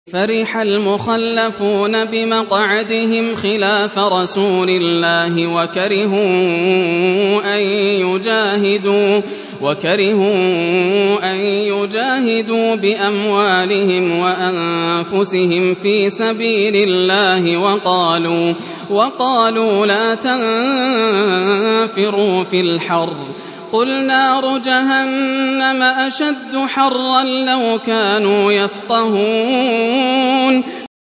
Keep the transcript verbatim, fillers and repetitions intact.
فرح المخلفون بمقعدهم خلاف رسول الله وكرهوا أن يجاهدوا, وكرهوا أن يجاهدوا بأموالهم وأنفسهم في سبيل الله وقالوا, وقالوا لا تنفروا في الحر قل نار جهنم أشد حرا لو كانوا يفقهون